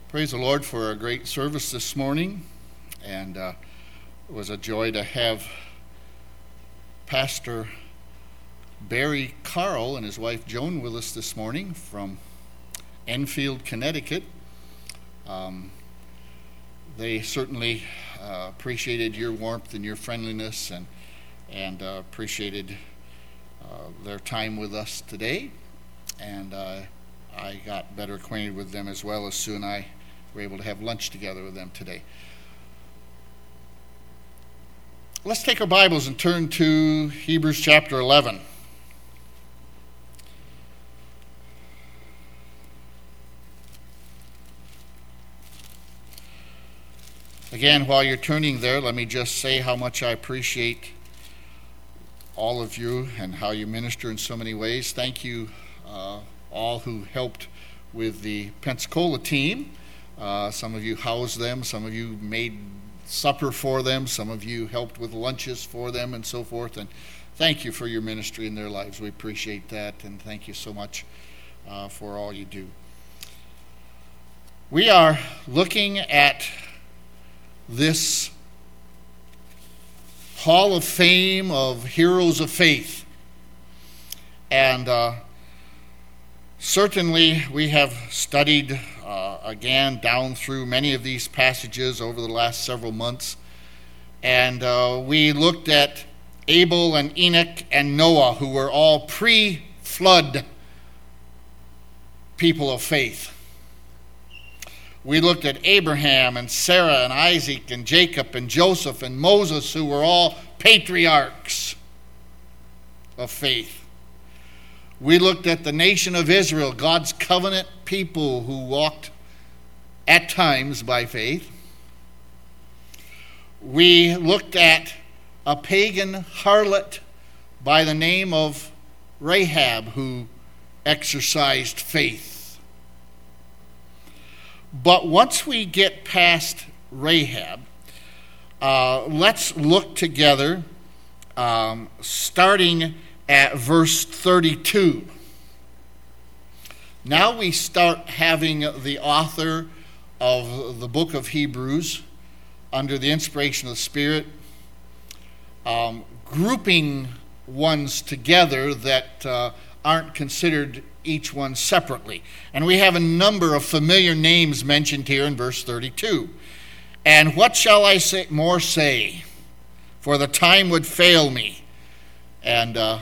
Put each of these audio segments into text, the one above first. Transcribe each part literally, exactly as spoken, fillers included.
Praise the Lord for a great service this morning, and uh, it was a joy to have Pastor Barry Carl and his wife Joan with us this morning from Enfield, Connecticut. Um, they certainly uh, appreciated your warmth and your friendliness, and and uh, appreciated uh, their time with us today. And uh, I got better acquainted with them as well as Sue and I were able to have lunch together with them today. Let's take our Bibles and turn to Hebrews chapter eleven. Again, while you're turning there, let me just say how much I appreciate all of you and how you minister in so many ways. Thank you uh, all who helped with the Pensacola team. Uh, some of you housed them, some of you made supper for them, some of you helped with lunches for them and so forth. And thank you for your ministry in their lives. We appreciate that, and thank you so much uh, for all you do. We are looking at this Hall of Fame of heroes of faith. And uh, certainly we have studied uh, again down through many of these passages over the last several months. And uh, we looked at Abel and Enoch and Noah, who were all pre-flood people of faith. We looked at Abraham and Sarah and Isaac and Jacob and Joseph and Moses, who were all patriarchs of faith. We looked at the nation of Israel, God's covenant people who walked at times by faith. We looked at a pagan harlot by the name of Rahab who exercised faith. But once we get past Rahab, uh, let's look together, um, starting at verse thirty-two. Now we start having the author of the book of Hebrews, under the inspiration of the Spirit, um, grouping ones together that uh, aren't considered each one separately. And we have a number of familiar names mentioned here in verse thirty-two. And what shall I say more say? For the time would fail me. And uh,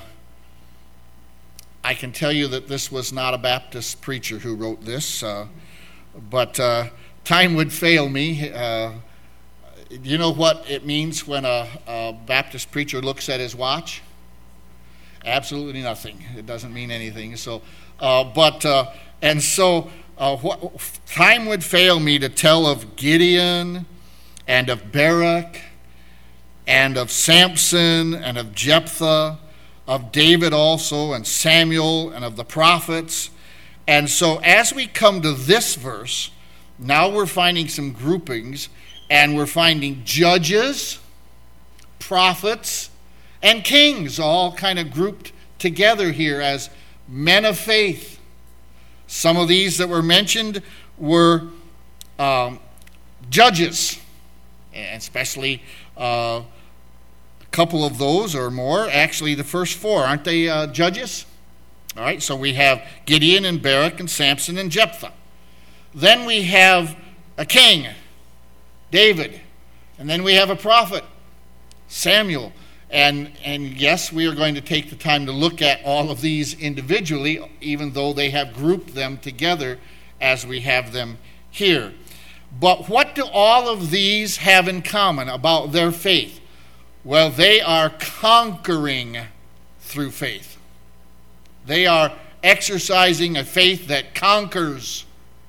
I can tell you that this was not a Baptist preacher who wrote this, uh, but uh, time would fail me. Uh, you know what it means when a, a Baptist preacher looks at his watch? Absolutely nothing. It doesn't mean anything. So, uh, but uh, and so uh, what, time would fail me to tell of Gideon and of Barak and of Samson and of Jephthah, of David also, and Samuel, and of the prophets. And so as we come to this verse, now we're finding some groupings, and we're finding judges, prophets, and kings all kind of grouped together here as men of faith. Some of these that were mentioned were um, judges, and especially uh, a couple of those or more. Actually, the first four, aren't they uh, judges? All right, so we have Gideon and Barak and Samson and Jephthah. Then we have a king, David. And then we have a prophet, Samuel. And and yes, we are going to take the time to look at all of these individually, even though they have grouped them together as we have them here. But what do all of these have in common about their faith? Well, they are conquering through faith. They are exercising a faith that conquers.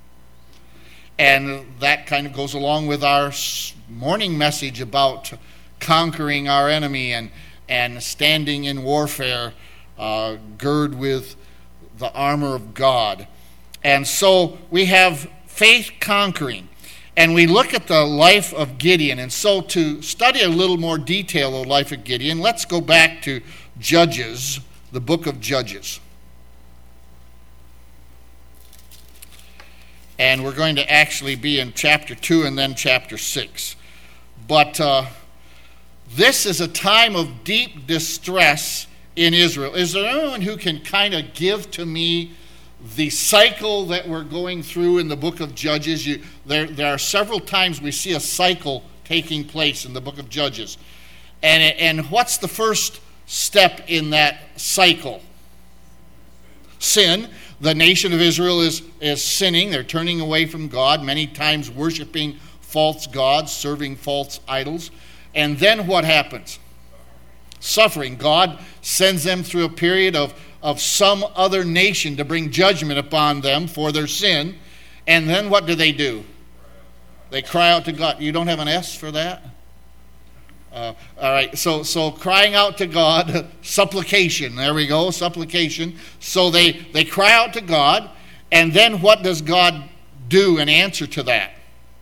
And that kind of goes along with our morning message about conquering our enemy and, and standing in warfare, uh, gird with the armor of God. And so we have faith conquering. And we look at the life of Gideon. And so to study a little more detail of the life of Gideon, let's go back to Judges, the book of Judges. And we're going to actually be in chapter two and then chapter six. But uh, this is a time of deep distress in Israel. Is there anyone who can kind of give to me the cycle that we're going through in the book of Judges? You, there, there are several times we see a cycle taking place in the book of Judges. And, and what's the first step in that cycle? Sin. The nation of Israel is, is sinning. They're turning away from God, many times worshiping false gods, serving false idols. And then what happens? Suffering. God sends them through a period of, of some other nation to bring judgment upon them for their sin. And then what do they do? They cry out to God. You don't have an S for that? Uh, all right, so so crying out to God, supplication. There we go, supplication. So they, they cry out to God, and then what does God do in answer to that?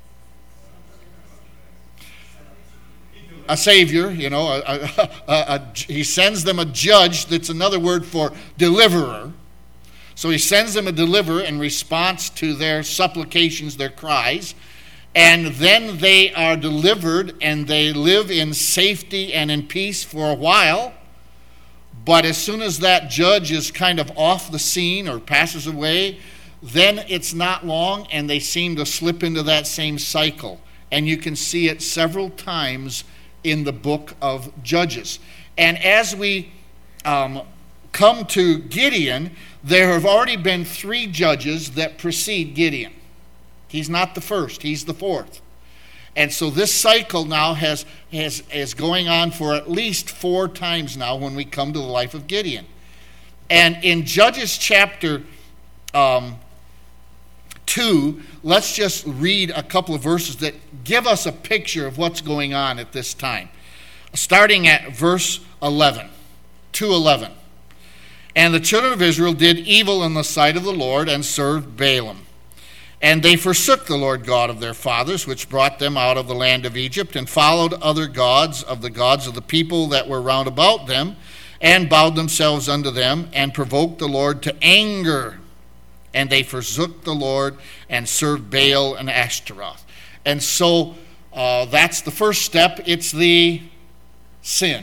A savior, you know, a, a, a, a, he sends them a judge. That's another word for deliverer. So he sends them a deliverer in response to their supplications, their cries. And then they are delivered and they live in safety and in peace for a while. But as soon as that judge is kind of off the scene or passes away, then it's not long and they seem to slip into that same cycle. And you can see it several times in the book of Judges. And as we um, come to Gideon, there have already been three judges that precede Gideon. He's not the first, he's the fourth. And so this cycle now has, has is going on for at least four times now when we come to the life of Gideon. And in Judges chapter um, two, let's just read a couple of verses that give us a picture of what's going on at this time. Starting at verse eleven, two eleven. And the children of Israel did evil in the sight of the Lord and served Baalim. And they forsook the Lord God of their fathers, which brought them out of the land of Egypt, and followed other gods of the gods of the people that were round about them, and bowed themselves unto them, and provoked the Lord to anger. And they forsook the Lord, and served Baal and Ashtaroth. And so uh, that's the first step. It's the sin.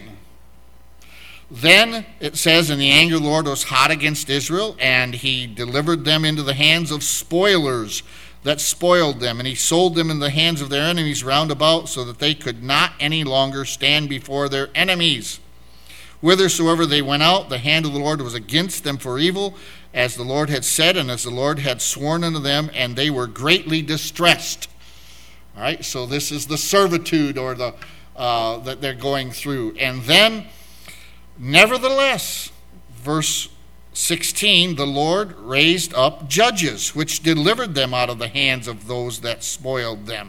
Then it says, and the anger of the Lord was hot against Israel, and he delivered them into the hands of spoilers that spoiled them, and he sold them in the hands of their enemies round about, so that they could not any longer stand before their enemies. Whithersoever they went out, the hand of the Lord was against them for evil, as the Lord had said, and as the Lord had sworn unto them, and they were greatly distressed. All right, so this is the servitude or the uh, that they're going through. And then nevertheless, verse sixteen, the Lord raised up judges, which delivered them out of the hands of those that spoiled them,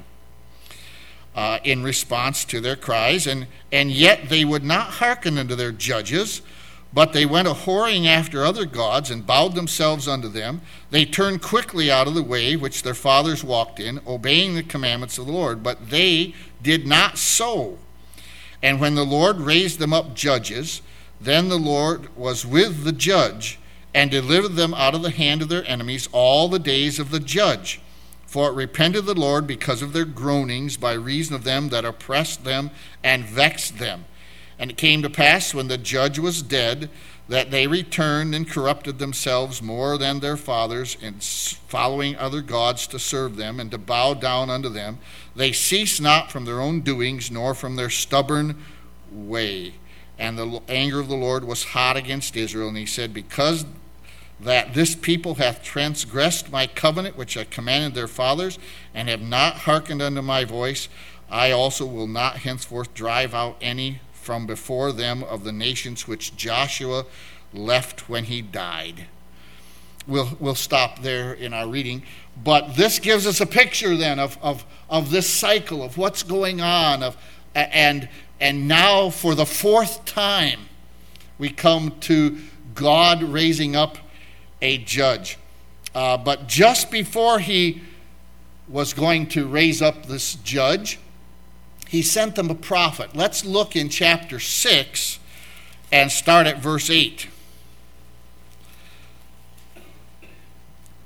uh, in response to their cries. And, and yet they would not hearken unto their judges, but they went a-whoring after other gods, and bowed themselves unto them. They turned quickly out of the way which their fathers walked in, obeying the commandments of the Lord. But they did not so. And when the Lord raised them up judges, then the Lord was with the judge, and delivered them out of the hand of their enemies all the days of the judge. For it repented the Lord because of their groanings, by reason of them that oppressed them and vexed them. And it came to pass, when the judge was dead, that they returned and corrupted themselves more than their fathers, in following other gods to serve them and to bow down unto them. They ceased not from their own doings, nor from their stubborn way. And the anger of the Lord was hot against Israel, and he said, because that this people hath transgressed my covenant, which I commanded their fathers, and have not hearkened unto my voice, I also will not henceforth drive out any from before them of the nations which Joshua left when he died. We'll, we'll stop there in our reading. But this gives us a picture then of, of, of this cycle, of what's going on. Of, and, and now for the fourth time, we come to God raising up a judge. Uh, but just before he was going to raise up this judge, he sent them a prophet. Let's look in chapter six and start at verse eight.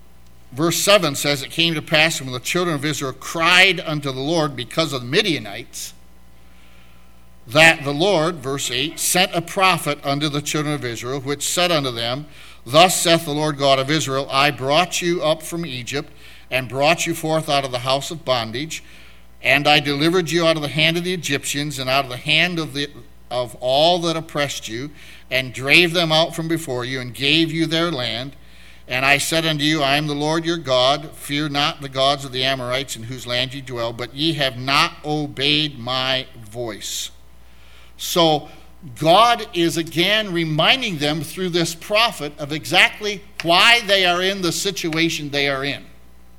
verse seven says, it came to pass when the children of Israel cried unto the Lord because of the Midianites, that the Lord, verse eight, sent a prophet unto the children of Israel, which said unto them, Thus saith the Lord God of Israel, I brought you up from Egypt, and brought you forth out of the house of bondage, and I delivered you out of the hand of the Egyptians, and out of the hand of the of all that oppressed you, and drave them out from before you, and gave you their land. And I said unto you, I am the Lord your God. Fear not the gods of the Amorites, in whose land ye dwell, but ye have not obeyed my voice. So God is again reminding them through this prophet of exactly why they are in the situation they are in.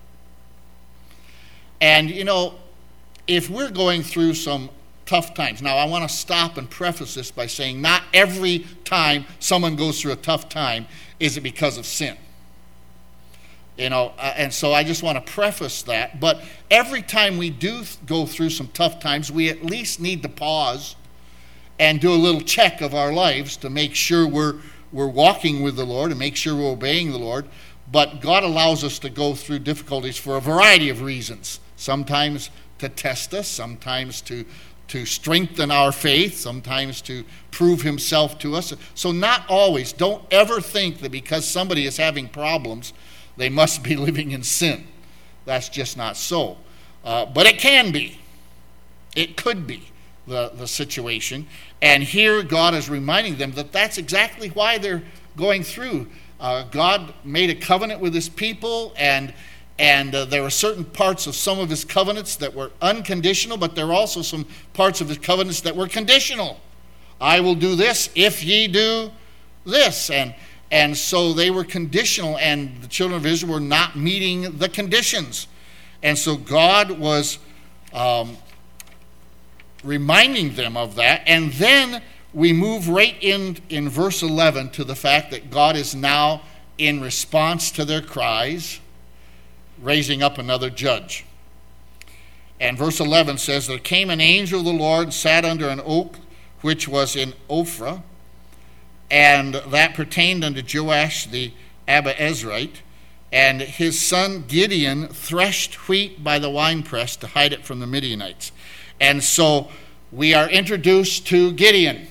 And, you know, if we're going through some tough times, now I want to stop and preface this by saying not every time someone goes through a tough time is it because of sin. You know, and so I just want to preface that. But every time we do go through some tough times, we at least need to pause and do a little check of our lives to make sure we're we're walking with the Lord and make sure we're obeying the Lord. But God allows us to go through difficulties for a variety of reasons. Sometimes to test us, sometimes to to strengthen our faith, sometimes to prove himself to us. So not always. Don't ever think that because somebody is having problems, they must be living in sin. That's just not so. Uh, but it can be. It could be the, the situation. And here God is reminding them that that's exactly why they're going through. Uh, God made a covenant with his people, and and uh, there were certain parts of some of his covenants that were unconditional, but there are also some parts of his covenants that were conditional. I will do this if ye do this. And and so they were conditional, and the children of Israel were not meeting the conditions. And so God was um, reminding them of that. And then we move right in in verse eleven to the fact that God is now, in response to their cries, raising up another judge. And verse eleven says, There came an angel of the Lord and sat under an oak which was in Ophrah, and that pertained unto Joash the Abiezrite. And his son Gideon threshed wheat by the winepress to hide it from the Midianites. And so we are introduced to Gideon.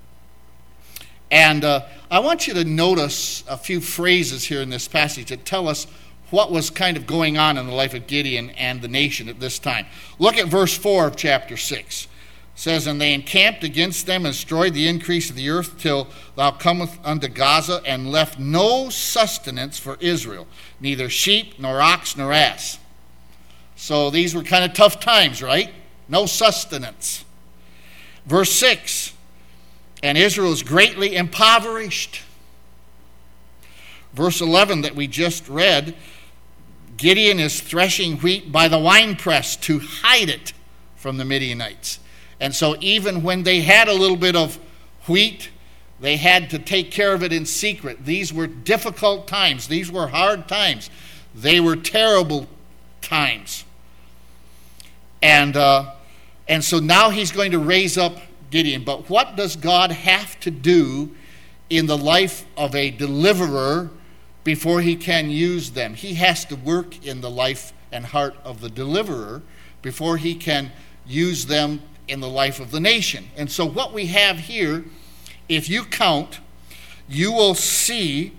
And uh, I want you to notice a few phrases here in this passage that tell us what was kind of going on in the life of Gideon and the nation at this time. Look at verse four of chapter six. It says, And they encamped against them and destroyed the increase of the earth till thou comest unto Gaza, and left no sustenance for Israel, neither sheep nor ox nor ass. So these were kind of tough times, right? No sustenance. Verse six, And Israel is greatly impoverished. Verse eleven that we just read, Gideon is threshing wheat by the winepress to hide it from the Midianites. And so even when they had a little bit of wheat, they had to take care of it in secret. These were difficult times. These were hard times. They were terrible times. And uh, and so now he's going to raise up Gideon. But what does God have to do in the life of a deliverer before he can use them? He has to work in the life and heart of the deliverer before he can use them in the life of the nation. And so what we have here, if you count, you will see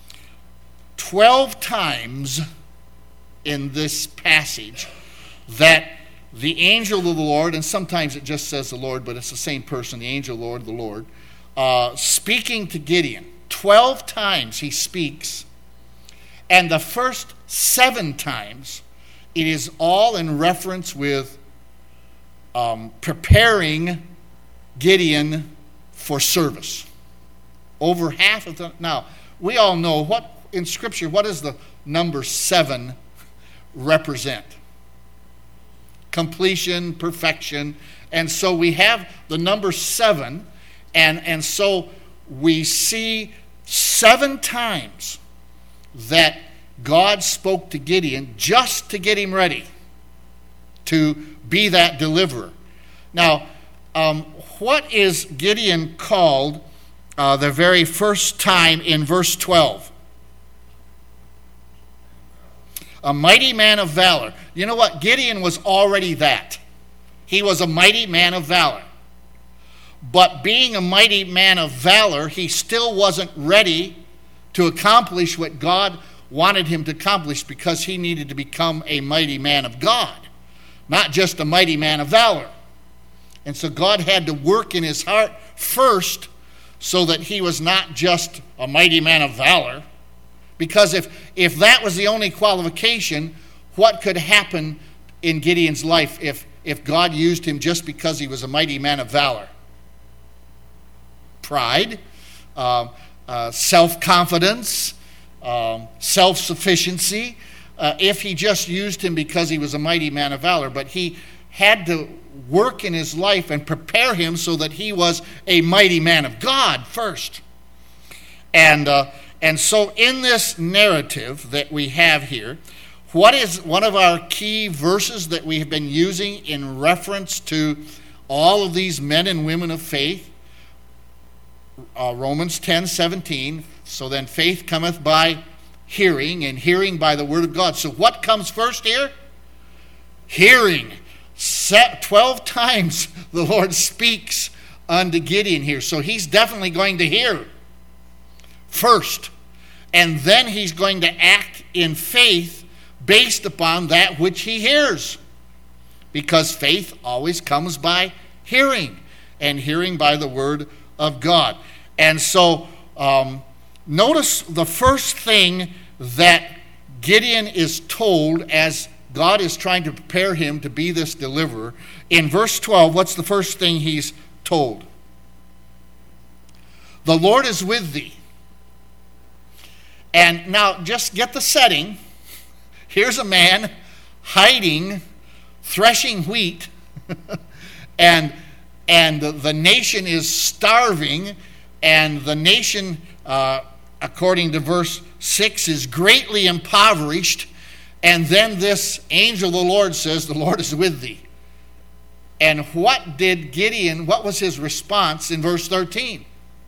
twelve times in this passage that the angel of the Lord, and sometimes it just says the Lord, but it's the same person, the angel of the Lord, the Lord, uh, speaking to Gideon. Twelve times he speaks, and the first seven times it is all in reference with um, preparing Gideon for service. Over half of the... Now, we all know what, in Scripture, what does the number seven represent? Completion, perfection. And so we have the number seven, and, and so we see seven times that God spoke to Gideon just to get him ready to be that deliverer. Now, um, what is Gideon called uh, the very first time in verse twelve? A mighty man of valor. You know what? Gideon was already that. He was a mighty man of valor. But being a mighty man of valor, he still wasn't ready to accomplish what God wanted him to accomplish, because he needed to become a mighty man of God, not just a mighty man of valor. And so God had to work in his heart first so that he was not just a mighty man of valor. Because if, if that was the only qualification, what could happen in Gideon's life if, if God used him just because he was a mighty man of valor? Pride, uh, uh, self-confidence, um, self-sufficiency. Uh, if he just used him because he was a mighty man of valor. But he had to work in his life and prepare him so that he was a mighty man of God first. And uh, and so in this narrative that we have here, what is one of our key verses that we have been using in reference to all of these men and women of faith? Uh, Romans ten seventeen. So then faith cometh by hearing, and hearing by the word of God. So what comes first here? Hearing. Set twelve times the Lord speaks unto Gideon here. So he's definitely going to hear first. And then he's going to act in faith based upon that which he hears. Because faith always comes by hearing, and hearing by the word of God. And so um, notice the first thing that Gideon is told as God is trying to prepare him to be this deliverer. In verse twelve, what's the first thing he's told? The Lord is with thee. And now just get the setting. Here's a man hiding, threshing wheat, and, and the nation is starving, and the nation, uh, according to verse six, is greatly impoverished. And then this angel of the Lord says, the Lord is with thee. And what did Gideon, what was his response in verse thirteen?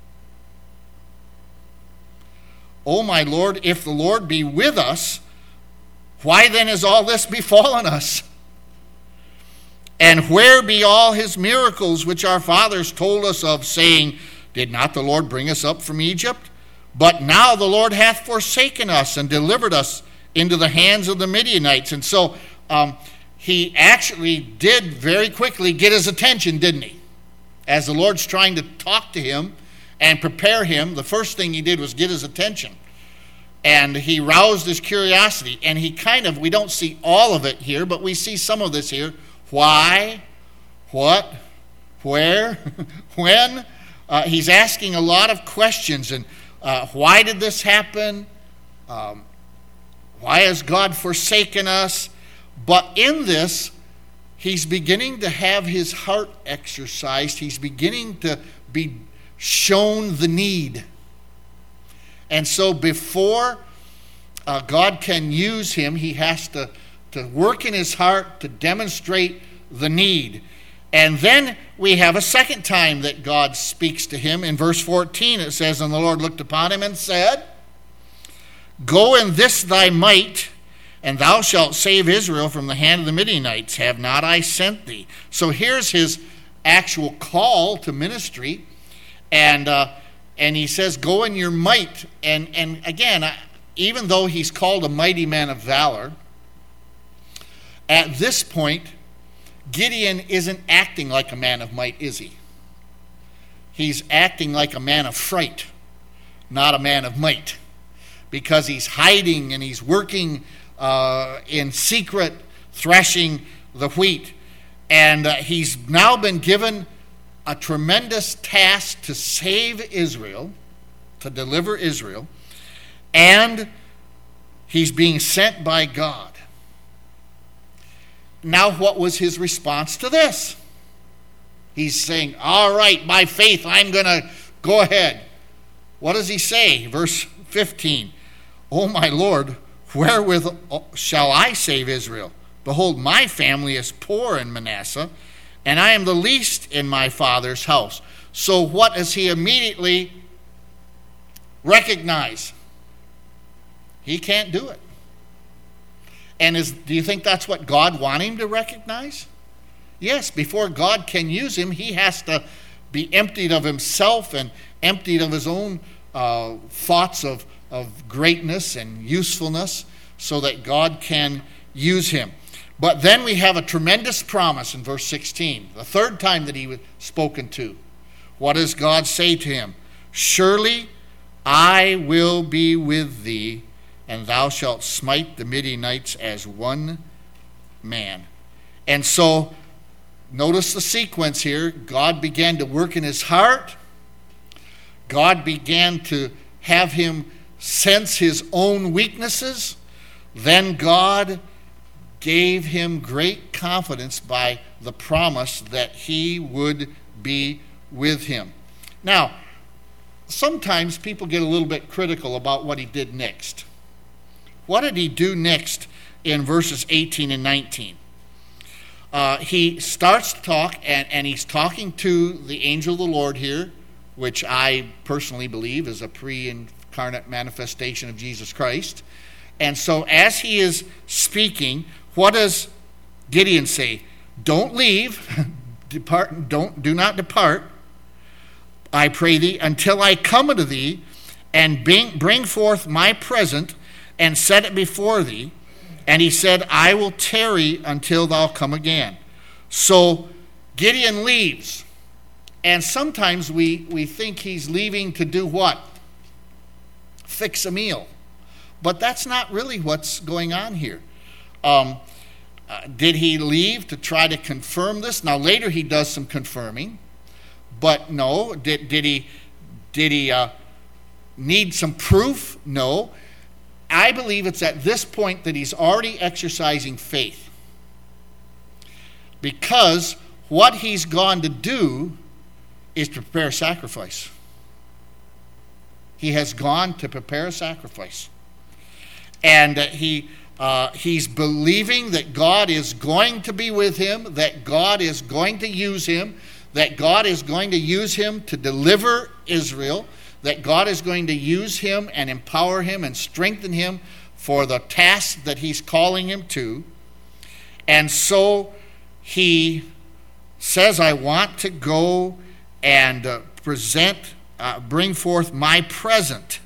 O my Lord, if the Lord be with us, why then is all this befallen us? And where be all his miracles which our fathers told us of, saying, did not the Lord bring us up from Egypt? But now the Lord hath forsaken us and delivered us into the hands of the Midianites. And so um, he actually did very quickly get his attention, didn't he? As the Lord's trying to talk to him and prepare him, the first thing he did was get his attention. And he roused his curiosity. And he kind of, we don't see all of it here, but we see some of this here. Why? What? Where? When? Uh, he's asking a lot of questions. And uh, why did this happen? Um, why has God forsaken us? But in this, he's beginning to have his heart exercised. He's beginning to be shown the need. And so before uh, God can use him, he has to, to work in his heart to demonstrate the need. And then we have a second time that God speaks to him. In verse fourteen it says, and the Lord looked upon him and said, go in this thy might, and thou shalt save Israel from the hand of the Midianites. Have not I sent thee? So here's his actual call to ministry. And uh, and he says, go in your might. And, and again, even though he's called a mighty man of valor, at this point, Gideon isn't acting like a man of might, is he? He's acting like a man of fright, not a man of might. Because he's hiding and he's working uh, in secret, threshing the wheat. And uh, he's now been given a tremendous task to save Israel, to deliver Israel, and he's being sent by God. Now, what was his response to this? He's saying, all right, by faith, I'm going to go ahead. What does he say? Verse fifteen, O my Lord, wherewith shall I save Israel? Behold, my family is poor in Manasseh, and I am the least in my father's house. So what does he immediately recognize? He can't do it. And is, do you think that's what God wanted him to recognize? Yes, before God can use him, he has to be emptied of himself and emptied of his own uh, thoughts of, of greatness and usefulness so that God can use him. But then we have a tremendous promise in verse sixteen, the third time that he was spoken to. What does God say to him? Surely I will be with thee, and thou shalt smite the Midianites as one man. And so, notice the sequence here. God began to work in his heart. God began to have him sense his own weaknesses. Then God gave him great confidence by the promise that he would be with him. Now, sometimes people get a little bit critical about what he did next. What did he do next in verses eighteen and nineteen? Uh, he starts to talk, and, and he's talking to the angel of the Lord here, which I personally believe is a pre-incarnate manifestation of Jesus Christ. And so as he is speaking, what does Gideon say? Don't leave, depart, don't, do not depart, I pray thee, until I come unto thee, and bring, bring forth my present, and set it before thee. And he said, I will tarry until thou come again. So Gideon leaves. And sometimes we, we think he's leaving to do what? Fix a meal. But that's not really what's going on here. Um, uh, did he leave to try to confirm this? Now later he does some confirming. But no. Did, did he, did he uh, need some proof? No. I believe it's at this point that he's already exercising faith. Because what he's gone to do is to prepare a sacrifice. He has gone to prepare a sacrifice. And uh, he uh, he's believing that God is going to be with him, that God is going to use him, that God is going to use him to deliver Israel, that God is going to use him and empower him and strengthen him for the task that he's calling him to. And so he says, I want to go and uh, present, uh, bring forth my present.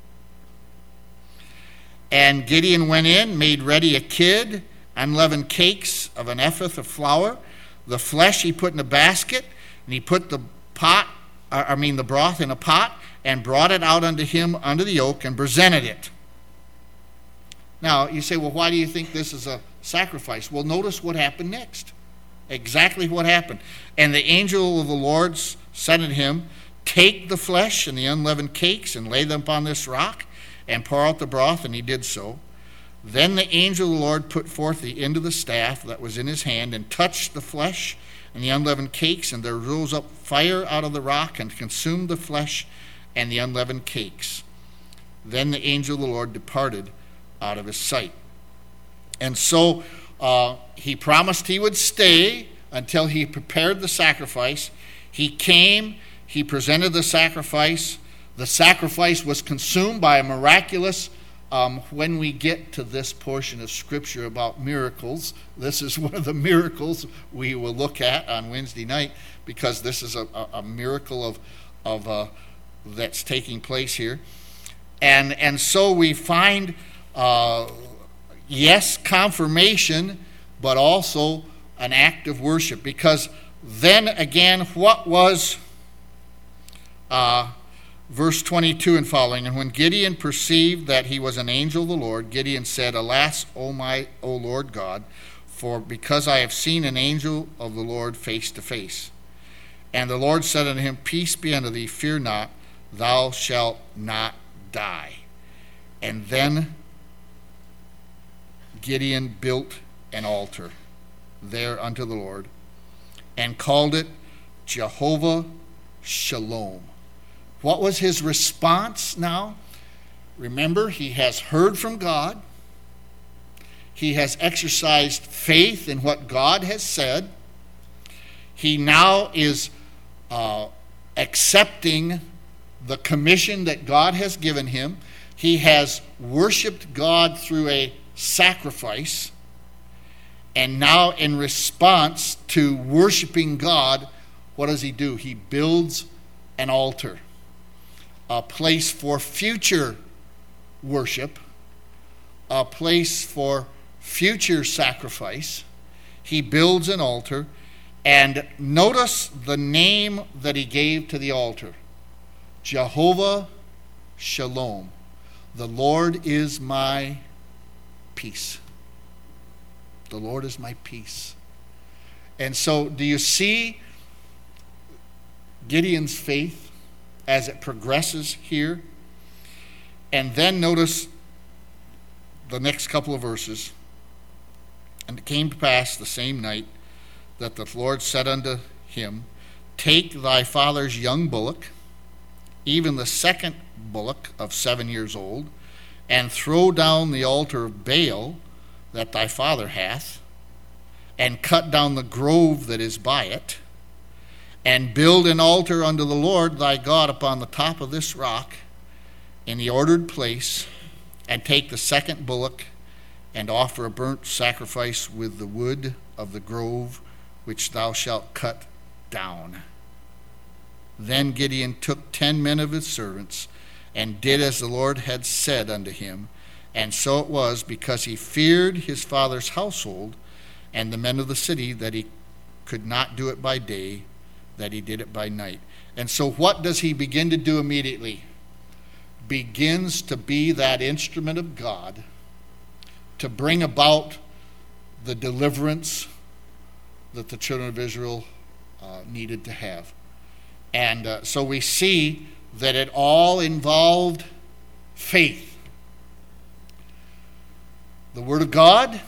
And Gideon went in, made ready a kid, unleavened cakes of an ephah of flour. The flesh he put in a basket, and he put the pot, I mean the broth in a pot, and brought it out unto him under the oak and presented it. Now, you say, well, why do you think this is a sacrifice? Well, notice what happened next. Exactly what happened. And the angel of the Lord said unto him, take the flesh and the unleavened cakes and lay them upon this rock and pour out the broth, and he did so. Then the angel of the Lord put forth the end of the staff that was in his hand and touched the flesh and the unleavened cakes, and there rose up fire out of the rock and consumed the flesh and the unleavened cakes. Then the angel of the Lord departed out of his sight. And so uh, he promised he would stay until he prepared the sacrifice. He came, he presented the sacrifice. The sacrifice was consumed by a miraculous, um, when we get to this portion of Scripture about miracles, this is one of the miracles we will look at on Wednesday night, because this is a, a, a miracle of, of uh, that's taking place here. And, and so we find, uh, yes, confirmation, but also an act of worship. Because then again, what was uh, verse twenty-two and following? And when Gideon perceived that he was an angel of the Lord, Gideon said, Alas, O my, O Lord God, for because I have seen an angel of the Lord face to face. And the Lord said unto him, Peace be unto thee, fear not, thou shalt not die. And then Gideon built an altar there unto the Lord and called it Jehovah Shalom. What was his response now? Remember, he has heard from God. He has exercised faith in what God has said. He now is uh, accepting the commission that God has given him. He has worshiped God through a sacrifice. And now, in response to worshiping God, what does he do? He builds an altar, a place for future worship, a place for future sacrifice. He builds an altar, and notice the name that he gave to the altar: Jehovah Shalom. The Lord is my peace. The Lord is my peace. And so, do you see Gideon's faith as it progresses here? And then notice the next couple of verses. And it came to pass the same night that the Lord said unto him, Take thy father's young bullock, even the second bullock of seven years old, and throw down the altar of Baal that thy father hath, and cut down the grove that is by it, and build an altar unto the Lord thy God upon the top of this rock, in the ordered place, and take the second bullock, and offer a burnt sacrifice with the wood of the grove which thou shalt cut down. Then Gideon took ten men of his servants, and did as the Lord had said unto him. And so it was, because he feared his father's household and the men of the city, that he could not do it by day, that he did it by night. And so what does he begin to do immediately? Begins to be that instrument of God to bring about the deliverance that the children of Israel uh, needed to have. And uh, so we see that it all involved faith. The Word of God,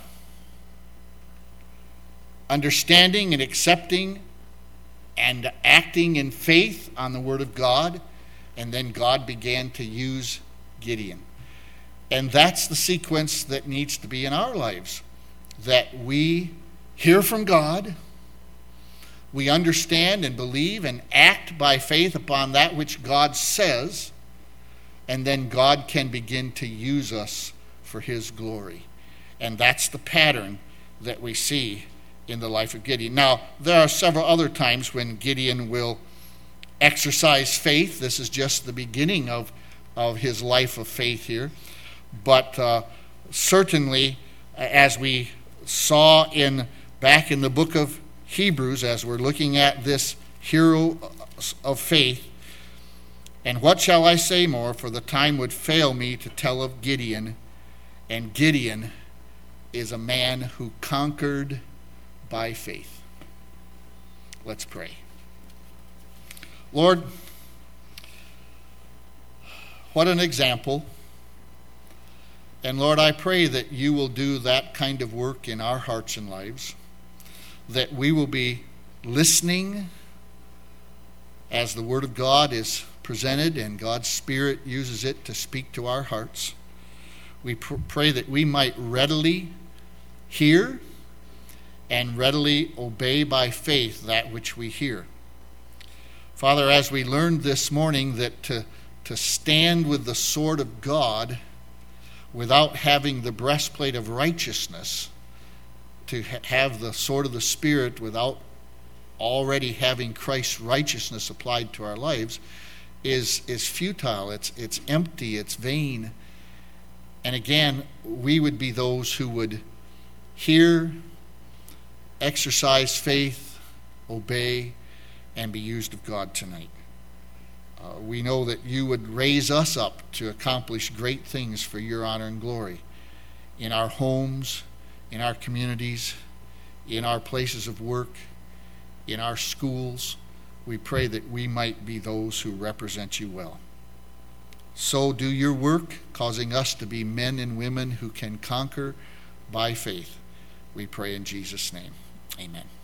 understanding and accepting and acting in faith on the Word of God, and then God began to use Gideon. And that's the sequence that needs to be in our lives, that we hear from God, we understand and believe and act by faith upon that which God says, and then God can begin to use us for His glory. And that's the pattern that we see in the life of Gideon. Now, there are several other times when Gideon will exercise faith. This is just the beginning of, of his life of faith here. But uh, certainly, as we saw in back in the book of Hebrews, as we're looking at this hero of faith, and what shall I say more, for the time would fail me to tell of Gideon. And Gideon is a man who conquered by faith. Let's pray. Lord, what an example. And Lord, I pray that you will do that kind of work in our hearts and lives, that we will be listening as the Word of God is presented and God's Spirit uses it to speak to our hearts. We pr- pray that we might readily hear and readily obey by faith that which we hear. Father, as we learned this morning that to, to stand with the sword of God without having the breastplate of righteousness, to ha- have the sword of the Spirit without already having Christ's righteousness applied to our lives, is, is futile, it's, it's empty, it's vain. And again, we would be those who would hear, exercise faith, obey, and be used of God tonight. Uh, we know that you would raise us up to accomplish great things for your honor and glory in our homes, in our communities, in our places of work, in our schools. We pray that we might be those who represent you well. So do your work, causing us to be men and women who can conquer by faith. We pray in Jesus' name. Amen.